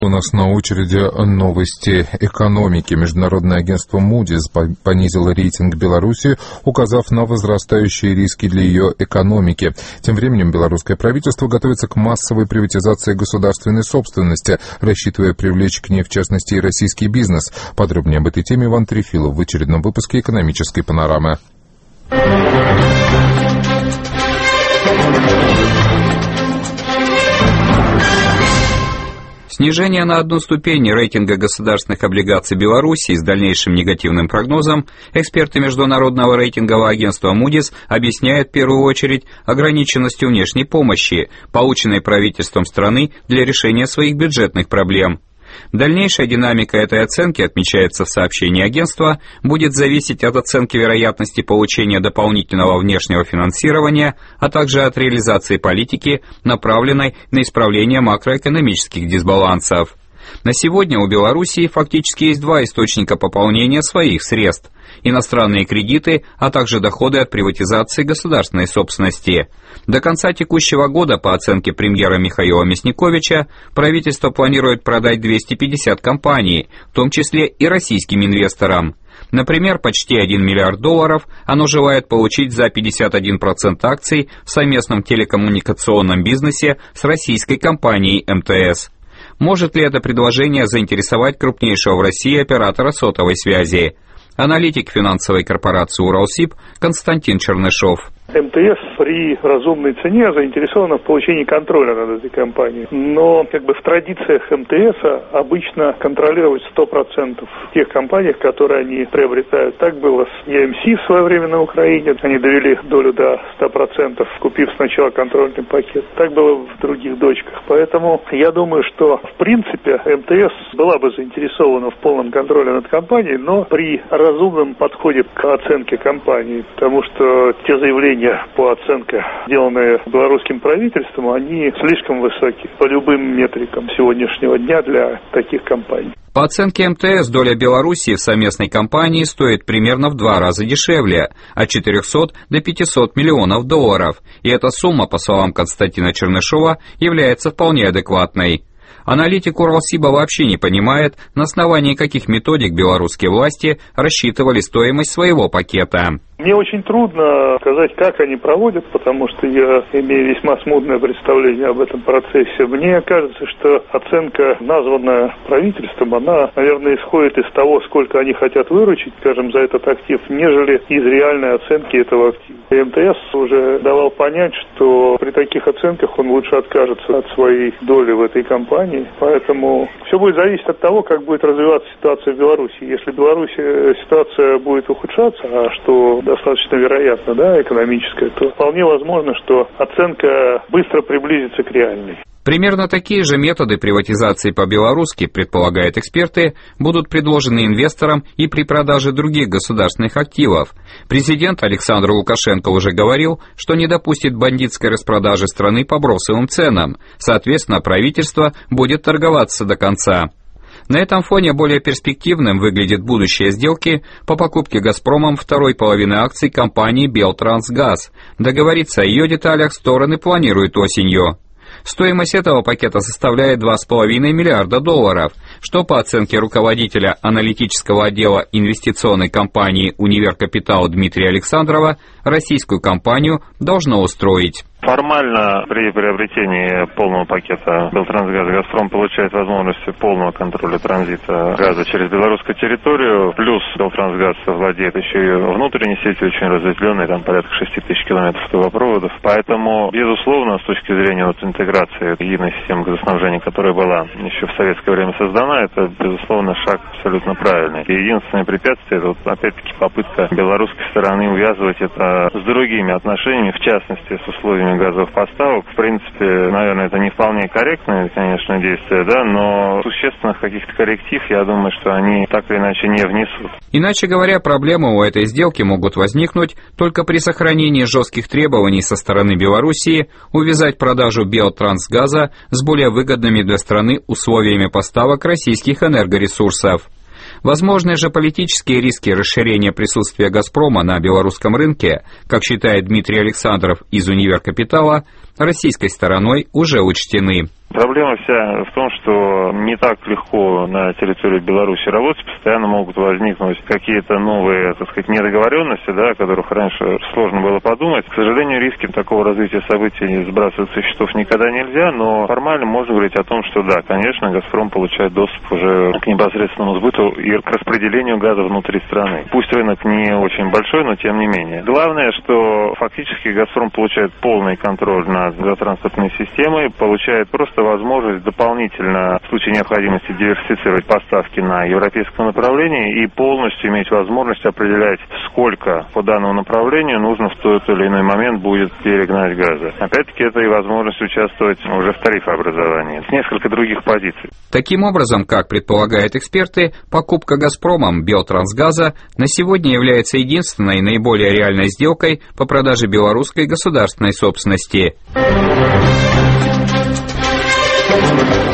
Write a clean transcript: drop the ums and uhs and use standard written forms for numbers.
У нас на очереди новости экономики. Международное агентство Moody's понизило рейтинг Беларуси, указав на возрастающие риски для ее экономики. Тем временем белорусское правительство готовится к массовой приватизации государственной собственности, рассчитывая привлечь к ней, в частности, и российский бизнес. Подробнее об этой теме Иван Трефилов в очередном выпуске «Экономической панорамы». Снижение на одну ступень рейтинга государственных облигаций Беларуси с дальнейшим негативным прогнозом эксперты Международного рейтингового агентства Moody's объясняют в первую очередь ограниченностью внешней помощи, полученной правительством страны для решения своих бюджетных проблем. Дальнейшая динамика этой оценки, отмечается в сообщении агентства, будет зависеть от оценки вероятности получения дополнительного внешнего финансирования, а также от реализации политики, направленной на исправление макроэкономических дисбалансов. На сегодня у Белоруссии фактически есть два источника пополнения своих средств – иностранные кредиты, а также доходы от приватизации государственной собственности. До конца текущего года, по оценке премьера Михаила Мясниковича, правительство планирует продать 250 компаний, в том числе и российским инвесторам. Например, почти $1 миллиард оно желает получить за 51% акций в совместном телекоммуникационном бизнесе с российской компанией МТС. Может ли это предложение заинтересовать крупнейшего в России оператора сотовой связи? Аналитик финансовой корпорации «Уралсиб» Константин Чернышов. МТС при разумной цене заинтересована в получении контроля над этой компанией. Но в традициях МТС обычно контролировать 100% тех компаний, которые они приобретают. Так было с EMC в свое время на Украине. Они довели долю до 100%, купив сначала контрольный пакет. Так было в других дочках. Поэтому я думаю, что в принципе МТС была бы заинтересована в полном контроле над компанией, но при разумном подходе к оценке компании. Потому что те заявления по оценке, сделанные белорусским правительством, они слишком высоки по любым метрикам сегодняшнего дня для таких компаний. По оценке МТС, доля Белоруссии в совместной компании стоит примерно в 2 раза дешевле, от 400 до 500 миллионов долларов, и эта сумма, по словам Константина Чернышова, является вполне адекватной. Аналитик Уралсиба вообще не понимает, на основании каких методик белорусские власти рассчитывали стоимость своего пакета. Мне очень трудно сказать, как они проводят, потому что я имею весьма смутное представление об этом процессе. Мне кажется, что оценка, названная правительством, она, наверное, исходит из того, сколько они хотят выручить, скажем, за этот актив, нежели из реальной оценки этого актива. МТС уже давал понять, что при таких оценках он лучше откажется от своей доли в этой компании. Поэтому все будет зависеть от того, как будет развиваться ситуация в Беларуси. Если в Беларуси ситуация будет ухудшаться, а что достаточно вероятно, экономическая, то вполне возможно, что оценка быстро приблизится к реальной. Примерно такие же методы приватизации по-белорусски, предполагают эксперты, будут предложены инвесторам и при продаже других государственных активов. Президент Александр Лукашенко уже говорил, что не допустит бандитской распродажи страны по бросовым ценам. Соответственно, правительство будет торговаться до конца. На этом фоне более перспективным выглядит будущее сделки по покупке «Газпромом» второй половины акций компании «Белтрансгаз». Договориться о ее деталях стороны планируют осенью. Стоимость этого пакета составляет $2,5 миллиарда, что по оценке руководителя аналитического отдела инвестиционной компании «Универ Капитал» Дмитрия Александрова российскую компанию должно устроить. Формально при приобретении полного пакета Белтрансгаза «Газпром» получает возможность полного контроля транзита газа через белорусскую территорию, плюс Белтрансгаз владеет еще и внутренней сетью, очень разветвленной, там порядка 6 тысяч километров трубопроводов. Поэтому, безусловно, с точки зрения интеграции единой системы газоснабжения, которая была еще в советское время создана, это, безусловно, шаг абсолютно правильный. И единственное препятствие, это опять-таки попытка белорусской стороны увязывать это с другими отношениями, в частности, с условиями газовых поставок. В принципе, наверное, это не вполне корректное, конечно, действие, но существенных каких-то корректив, я думаю, что они так или иначе не внесут. Иначе говоря, проблемы у этой сделки могут возникнуть только при сохранении жестких требований со стороны Белоруссии увязать продажу Белтрансгаза с более выгодными для страны условиями поставок российских энергоресурсов. Возможные же политические риски расширения присутствия «Газпрома» на белорусском рынке, как считает Дмитрий Александров из «Универ Капитала», российской стороной уже учтены. Проблема вся в том, что не так легко на территории Беларуси работать, постоянно могут возникнуть какие-то новые, так сказать, недоговоренности, да, о которых раньше сложно было подумать. К сожалению, риски такого развития событий сбрасывать со счетов никогда нельзя, но формально можно говорить о том, что да, конечно, «Газпром» получает доступ уже к непосредственному сбыту и к распределению газа внутри страны. Пусть рынок не очень большой, но тем не менее. Главное, что фактически «Газпром» получает полный контроль над газотранспортной системой, получает просто возможность дополнительно в случае необходимости диверсифицировать поставки на европейском направлении и полностью иметь возможность определять, сколько по данному направлению нужно в тот или иной момент будет перегнать газа. Опять-таки, это и возможность участвовать уже в тарифообразовании. С несколько других позиций. Таким образом, как предполагают эксперты, покупка «Газпромом» Белтрансгаза на сегодня является единственной наиболее реальной сделкой по продаже белорусской государственной собственности.